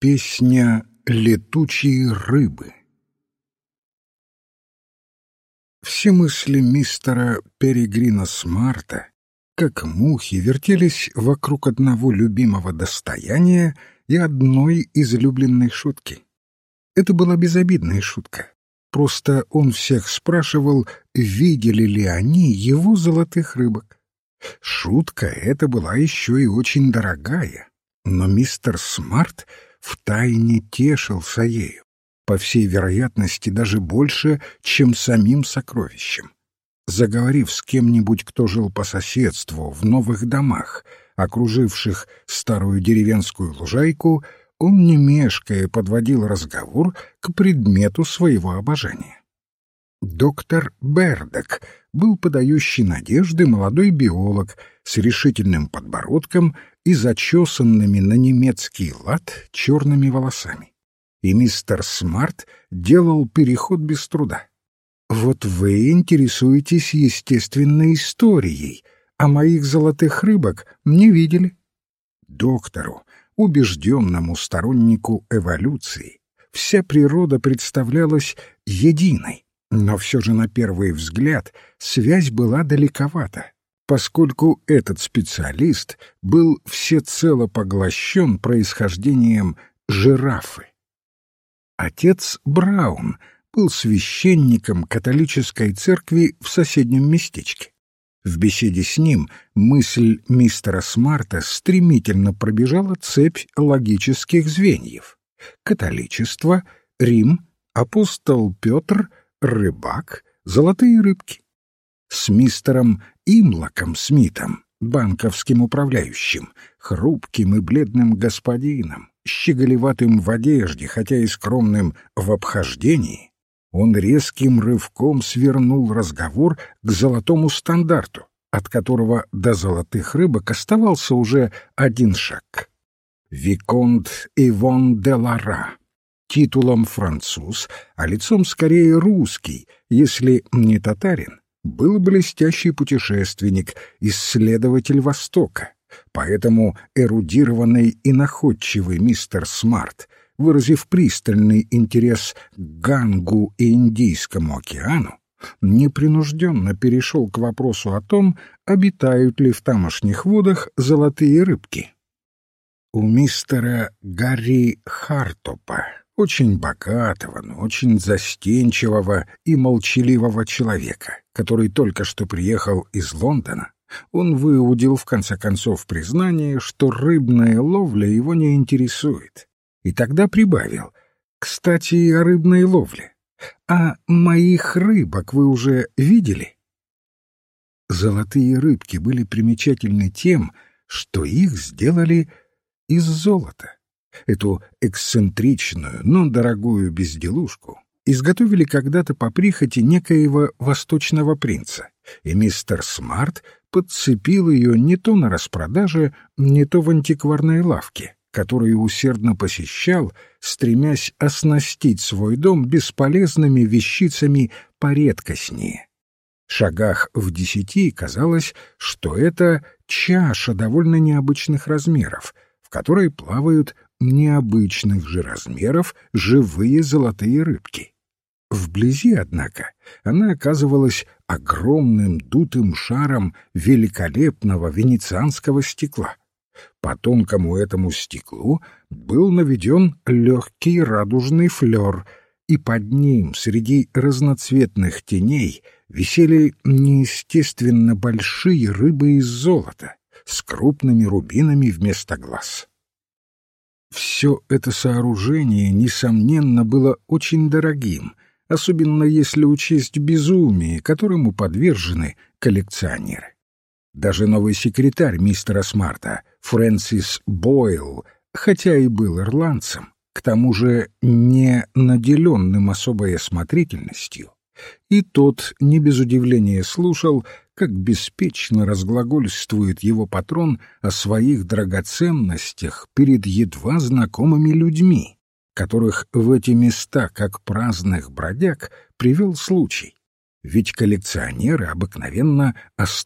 Песня летучей рыбы. Все мысли мистера Перегрина Смарта, как мухи, вертелись вокруг одного любимого достояния и одной излюбленной шутки. Это была безобидная шутка. Просто он всех спрашивал, видели ли они его золотых рыбок. Шутка эта была еще и очень дорогая, но мистер Смарт втайне тешился ею, по всей вероятности даже больше, чем самим сокровищем. Заговорив с кем-нибудь, кто жил по соседству в новых домах, окруживших старую деревенскую лужайку, он, не мешкая, подводил разговор к предмету своего обожания. Доктор Бердок был подающий надежды молодой биолог с решительным подбородком и зачесанными на немецкий лад черными волосами. И мистер Смарт делал переход без труда. «Вот вы интересуетесь естественной историей, а моих золотых рыбок не видели». Доктору, убежденному стороннику эволюции, вся природа представлялась единой, но все же на первый взгляд связь была далековата, поскольку этот специалист был всецело поглощен происхождением жирафы. Отец Браун был священником католической церкви в соседнем местечке. В беседе с ним мысль мистера Смарта стремительно пробежала цепь логических звеньев. Католичество, Рим, апостол Петр, рыбак, золотые рыбки. С мистером Имлоком Смитом, банковским управляющим, хрупким и бледным господином, щеголеватым в одежде, хотя и скромным в обхождении, он резким рывком свернул разговор к золотому стандарту, от которого до золотых рыбок оставался уже один шаг. Виконт Ивон де Лара, титулом француз, а лицом скорее русский, если не татарин, был блестящий путешественник, исследователь Востока. Поэтому эрудированный и находчивый мистер Смарт, выразив пристальный интерес к Гангу и Индийскому океану, непринужденно перешел к вопросу о том, обитают ли в тамошних водах золотые рыбки. У мистера Гарри Хартопа, очень богатого, но очень застенчивого и молчаливого человека, который только что приехал из Лондона, он выудил в конце концов признание, что рыбная ловля его не интересует. И тогда прибавил: «Кстати, о рыбной ловле. А моих рыбок вы уже видели?» Золотые рыбки были примечательны тем, что их сделали из золота. Эту эксцентричную, но дорогую безделушку изготовили когда-то по прихоти некоего восточного принца, и мистер Смарт подцепил ее не то на распродаже, не то в антикварной лавке, которую усердно посещал, стремясь оснастить свой дом бесполезными вещицами поредкостнее. В шагах в 10 казалось, что это чаша довольно необычных размеров, в которой плавают необычных же размеров живые золотые рыбки. Вблизи, однако, она оказывалась огромным дутым шаром великолепного венецианского стекла. По тонкому этому стеклу был наведен легкий радужный флер, и под ним среди разноцветных теней висели неестественно большие рыбы из золота с крупными рубинами вместо глаз. Все это сооружение, несомненно, было очень дорогим, особенно если учесть безумие, которому подвержены коллекционеры. Даже новый секретарь мистера Смарта, Фрэнсис Бойл, хотя и был ирландцем, к тому же не наделенным особой осмотрительностью, и тот не без удивления слушал, как беспечно разглагольствует его патрон о своих драгоценностях перед едва знакомыми людьми, которых в эти места, как праздных бродяг, привел случай. Ведь коллекционеры обыкновенно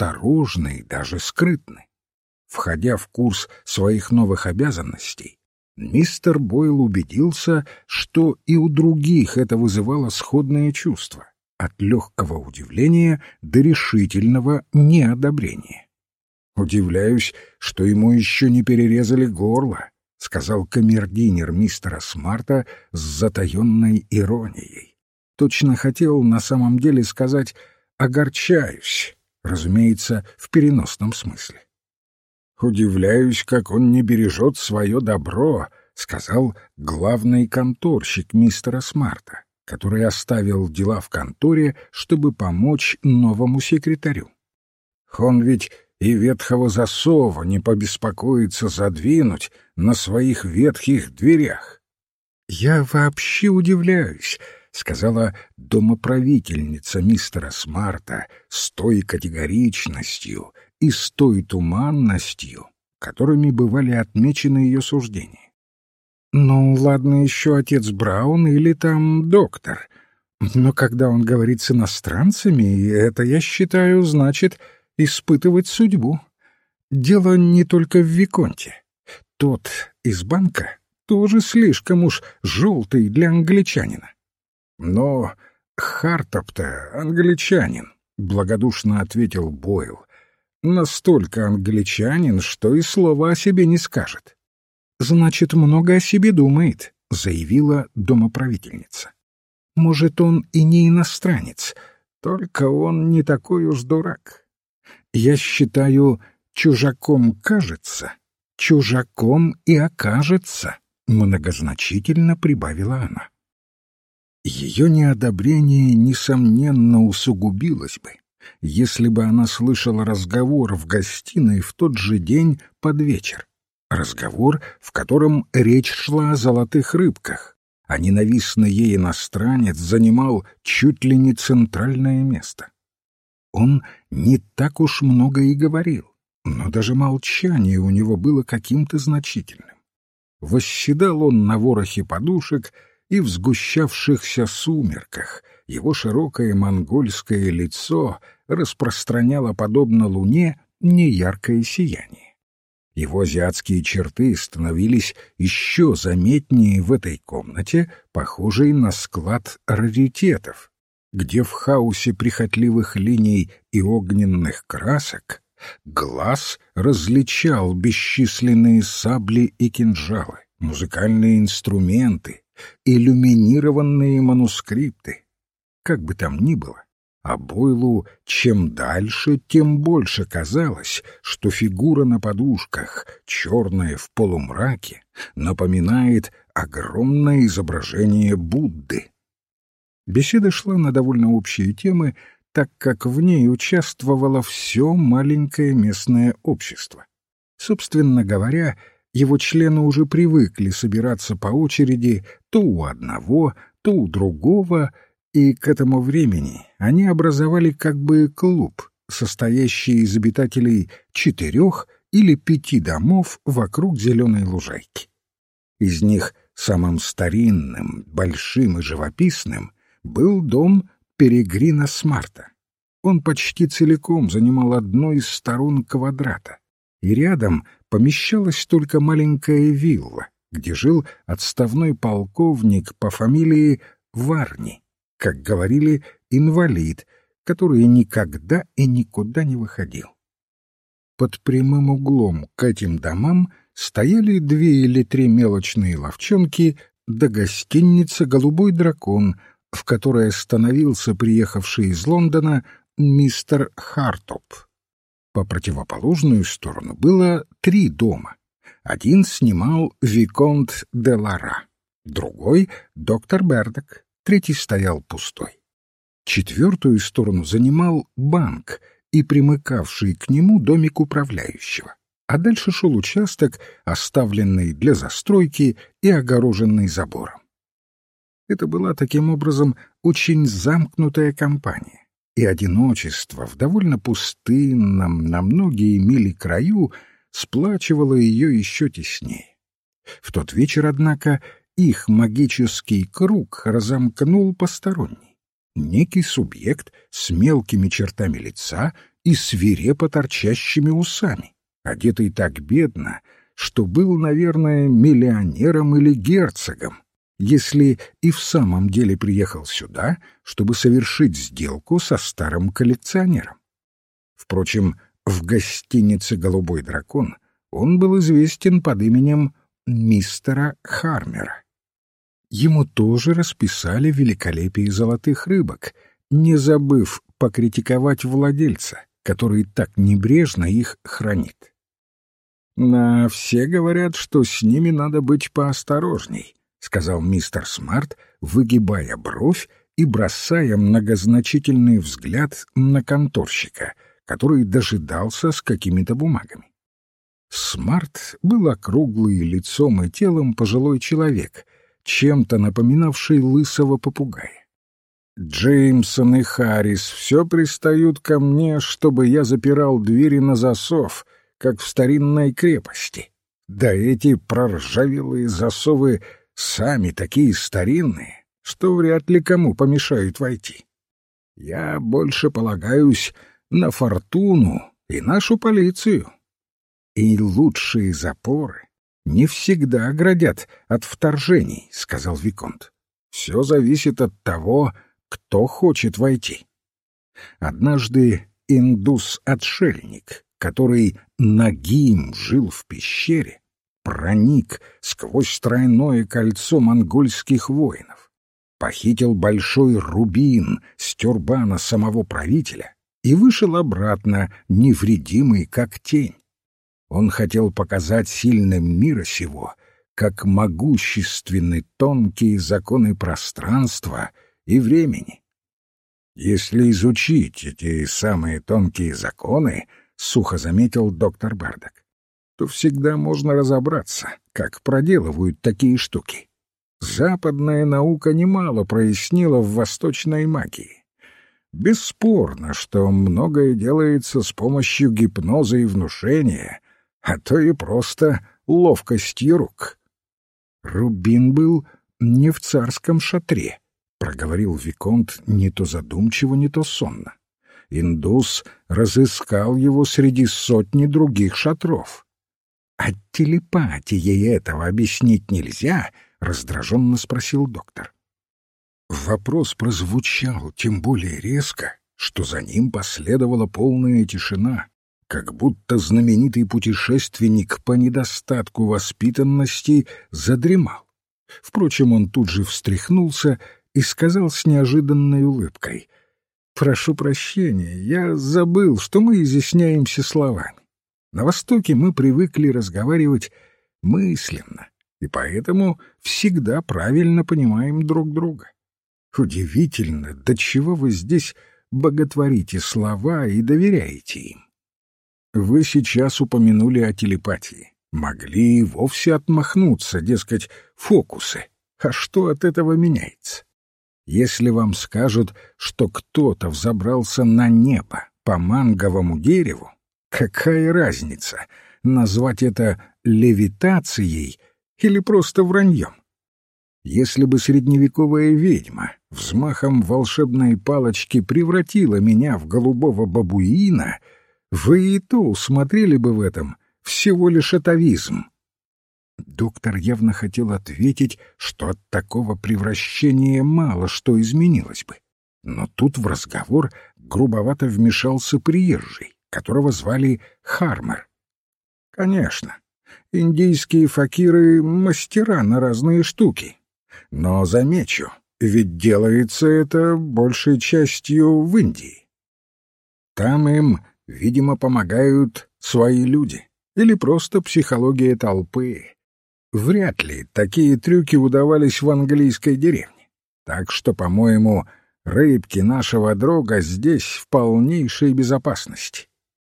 осторожны и даже скрытны. Входя в курс своих новых обязанностей, мистер Бойл убедился, что и у других это вызывало сходное чувство, от легкого удивления до решительного неодобрения. «Удивляюсь, что ему еще не перерезали горло», — сказал камердинер мистера Смарта с затаенной иронией. Точно хотел на самом деле сказать «огорчаюсь», разумеется, в переносном смысле. «Удивляюсь, как он не бережет свое добро», — сказал главный конторщик мистера Смарта, который оставил дела в конторе, чтобы помочь новому секретарю. «Он ведь и ветхого засова не побеспокоится задвинуть на своих ветхих дверях». «Я вообще удивляюсь», — сказала домоправительница мистера Смарта с той категоричностью и с той туманностью, которыми бывали отмечены ее суждения. «Ну, ладно еще отец Браун или там доктор, но когда он говорит с иностранцами, это, я считаю, значит испытывать судьбу. Дело не только в виконте. Тот из банка тоже слишком уж желтый для англичанина». «Но Хартоп-то англичанин», — благодушно ответил Бойл. «Настолько англичанин, что и слова о себе не скажет». «Значит, много о себе думает», — заявила домоправительница. «Может, он и не иностранец, только он не такой уж дурак. Я считаю, чужаком кажется, чужаком и окажется», — многозначительно прибавила она. Ее неодобрение, несомненно, усугубилось бы, если бы она слышала разговор в гостиной в тот же день под вечер. Разговор, в котором речь шла о золотых рыбках, а ненавистный ей иностранец занимал чуть ли не центральное место. Он не так уж много и говорил, но даже молчание у него было каким-то значительным. Восседал он на ворохе подушек, и в сгущавшихся сумерках его широкое монгольское лицо распространяло, подобно луне, неяркое сияние. Его азиатские черты становились еще заметнее в этой комнате, похожей на склад раритетов, где в хаосе прихотливых линий и огненных красок глаз различал бесчисленные сабли и кинжалы, музыкальные инструменты, иллюминированные манускрипты. Как бы там ни было, а Бойлу чем дальше, тем больше казалось, что фигура на подушках, черная в полумраке, напоминает огромное изображение Будды. Беседа шла на довольно общие темы, так как в ней участвовало все маленькое местное общество. Собственно говоря, его члены уже привыкли собираться по очереди то у одного, то у другого, и к этому времени они образовали как бы клуб, состоящий из обитателей 4 или 5 домов вокруг зеленой лужайки. Из них самым старинным, большим и живописным был дом Перегрина Смарта. Он почти целиком занимал одну из сторон квадрата, и рядом помещалась только маленькая вилла, где жил отставной полковник по фамилии Варни, как говорили, инвалид, который никогда и никуда не выходил. Под прямым углом к этим домам стояли 2 или 3 мелочные лавчонки да гостиница «Голубой дракон», в которой остановился приехавший из Лондона мистер Хартоп. По противоположную сторону было 3 дома. Один снимал виконт де Лара, другой — доктор Бердок, третий стоял пустой. 4-ю сторону занимал банк и примыкавший к нему домик управляющего, а дальше шел участок, оставленный для застройки и огороженный забором. Это была таким образом очень замкнутая компания, и одиночество в довольно пустынном на многие мили краю сплачивало ее еще теснее. В тот вечер, однако, их магический круг разомкнул посторонний. Некий субъект с мелкими чертами лица и свирепо торчащими усами, одетый так бедно, что был, наверное, миллионером или герцогом, если и в самом деле приехал сюда, чтобы совершить сделку со старым коллекционером. Впрочем, в гостинице «Голубой дракон» он был известен под именем мистера Хармера. Ему тоже расписали великолепие золотых рыбок, не забыв покритиковать владельца, который так небрежно их хранит. «На все говорят, что с ними надо быть поосторожней», — сказал мистер Смарт, выгибая бровь и бросая многозначительный взгляд на конторщика, который дожидался с какими-то бумагами. Смарт был округлый лицом и телом пожилой человек, чем-то напоминавший лысого попугая. «Джеймсон и Харрис все пристают ко мне, чтобы я запирал двери на засов, как в старинной крепости. Да эти проржавелые засовы сами такие старинные, что вряд ли кому помешают войти. Я больше полагаюсь на фортуну и нашу полицию. И лучшие запоры не всегда оградят от вторжений», — сказал виконт. «Все зависит от того, кто хочет войти». Однажды индус-отшельник, который нагим жил в пещере, проник сквозь тройное кольцо монгольских воинов, похитил большой рубин с тюрбана самого правителя и вышел обратно, невредимый как тень. Он хотел показать сильным мира сего, как могущественны тонкие законы пространства и времени. «Если изучить эти самые тонкие законы, — сухо заметил доктор Бардак, — то всегда можно разобраться, как проделывают такие штуки. Западная наука немало прояснила в восточной магии. Бесспорно, что многое делается с помощью гипноза и внушения, а то и просто ловкостью рук». «Рубин был не в царском шатре», — проговорил виконт не то задумчиво, не то сонно. «Индус разыскал его среди сотни других шатров». «А телепатией этого объяснить нельзя?» — раздраженно спросил доктор. Вопрос прозвучал тем более резко, что за ним последовала полная тишина, как будто знаменитый путешественник по недостатку воспитанности задремал. Впрочем, он тут же встряхнулся и сказал с неожиданной улыбкой: «Прошу прощения, я забыл, что мы изъясняемся словами. На Востоке мы привыкли разговаривать мысленно, и поэтому всегда правильно понимаем друг друга. Удивительно, до чего вы здесь боготворите слова и доверяете им. Вы сейчас упомянули о телепатии. Могли и вовсе отмахнуться, дескать, фокусы. А что от этого меняется? Если вам скажут, что кто-то взобрался на небо по манговому дереву, какая разница, назвать это левитацией или просто враньем? Если бы средневековая ведьма взмахом волшебной палочки превратила меня в голубого бабуина, вы и то усмотрели бы в этом всего лишь атавизм». Доктор явно хотел ответить, что от такого превращения мало что изменилось бы. Но тут в разговор грубовато вмешался приезжий, которого звали Хармер. «Конечно, индийские факиры — мастера на разные штуки. Но замечу, ведь делается это большей частью в Индии. Там им, видимо, помогают свои люди или просто психология толпы. Вряд ли такие трюки удавались в английской деревне. Так что, по-моему, рыбки нашего друга здесь в полнейшей безопасности.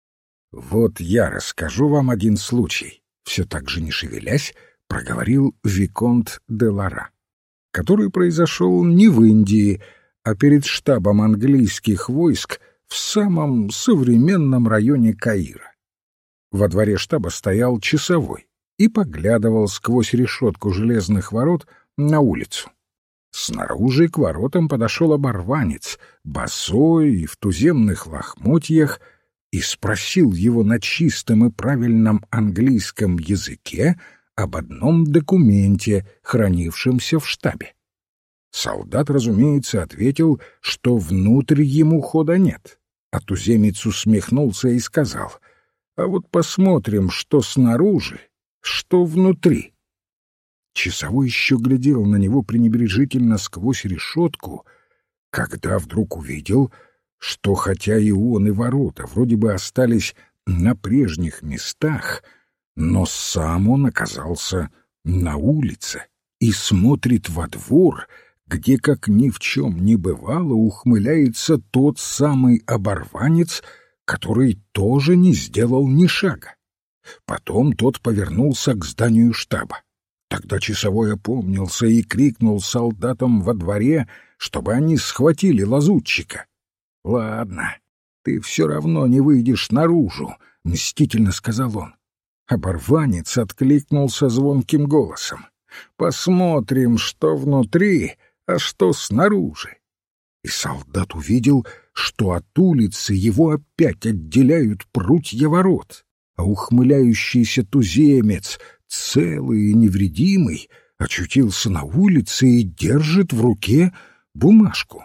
Вот я расскажу вам один случай», — все так же не шевелясь, проговорил виконт де Лара, который произошел не в Индии, а перед штабом английских войск в самом современном районе Каира. Во дворе штаба стоял часовой и поглядывал сквозь решетку железных ворот на улицу. Снаружи к воротам подошел оборванец, босой и в туземных лохмотьях, и спросил его на чистом и правильном английском языке об одном документе, хранившемся в штабе. Солдат, разумеется, ответил, что внутрь ему хода нет, а туземец усмехнулся и сказал: «А вот посмотрим, что снаружи, что внутри». Часовой еще глядел на него пренебрежительно сквозь решетку, когда вдруг увидел, что хотя и он, и ворота вроде бы остались на прежних местах, но сам он оказался на улице и смотрит во двор, где, как ни в чем не бывало, ухмыляется тот самый оборванец, который тоже не сделал ни шага. Потом тот повернулся к зданию штаба. Тогда часовой опомнился и крикнул солдатам во дворе, чтобы они схватили лазутчика. «Ладно, ты все равно не выйдешь наружу», — мстительно сказал он. Оборванец откликнулся звонким голосом: «Посмотрим, что внутри, а что снаружи». И солдат увидел, что от улицы его опять отделяют прутья ворот, а ухмыляющийся туземец, целый и невредимый, очутился на улице и держит в руке бумажку.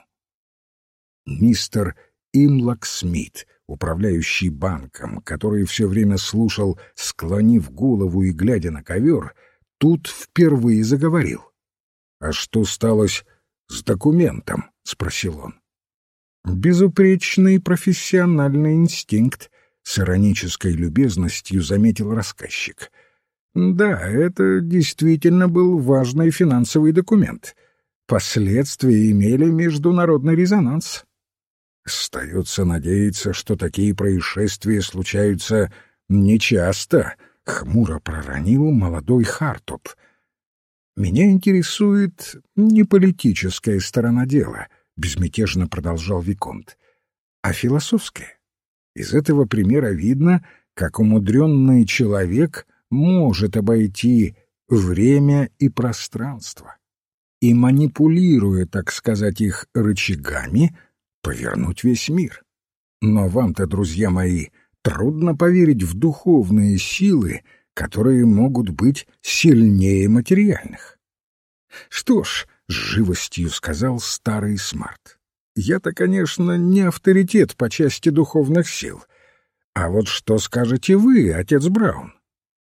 Мистер Имлок Смит, управляющий банком, который все время слушал, склонив голову и глядя на ковер, тут впервые заговорил. «А что сталось с документом?» — спросил он. «Безупречный профессиональный инстинкт», — с иронической любезностью заметил рассказчик. «Да, это действительно был важный финансовый документ. Последствия имели международный резонанс». «Остается надеяться, что такие происшествия случаются нечасто», — хмуро проронил молодой Хартоп. «Меня интересует не политическая сторона дела», — безмятежно продолжал виконт, — «а философская. Из этого примера видно, как умудренный человек может обойти время и пространство и, манипулируя, так сказать, их рычагами, повернуть весь мир. Но вам-то, друзья мои, трудно поверить в духовные силы, которые могут быть сильнее материальных». «Что ж», — с живостью сказал старый Смарт, — «я-то, конечно, не авторитет по части духовных сил. А вот что скажете вы, отец Браун?»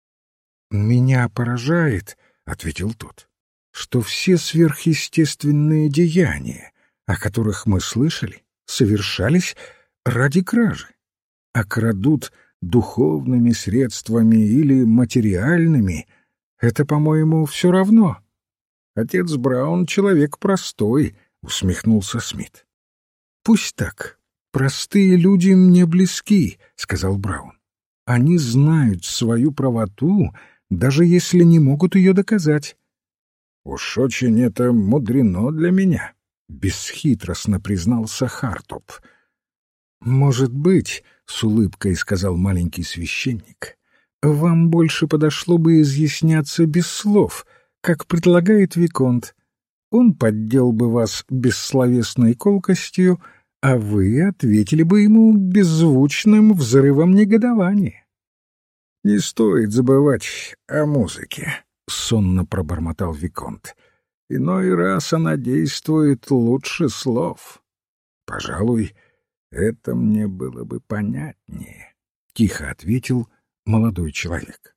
«Меня поражает», — ответил тот, — «что все сверхъестественные деяния, о которых мы слышали, совершались ради кражи, а крадут духовными средствами или материальными — это, по-моему, все равно». «Отец Браун — человек простой», — усмехнулся Смит. «Пусть так. Простые люди мне близки», — сказал Браун. «Они знают свою правоту, даже если не могут ее доказать». «Уж очень это мудрено для меня», — бесхитростно признался Хартоп. «Может быть, — с улыбкой сказал маленький священник, — вам больше подошло бы изъясняться без слов, как предлагает виконт. Он поддел бы вас бессловесной колкостью, а вы ответили бы ему беззвучным взрывом негодования». «Не стоит забывать о музыке», — сонно пробормотал виконт. «Иной раз она действует лучше слов. Пожалуй, это мне было бы понятнее», — тихо ответил молодой человек.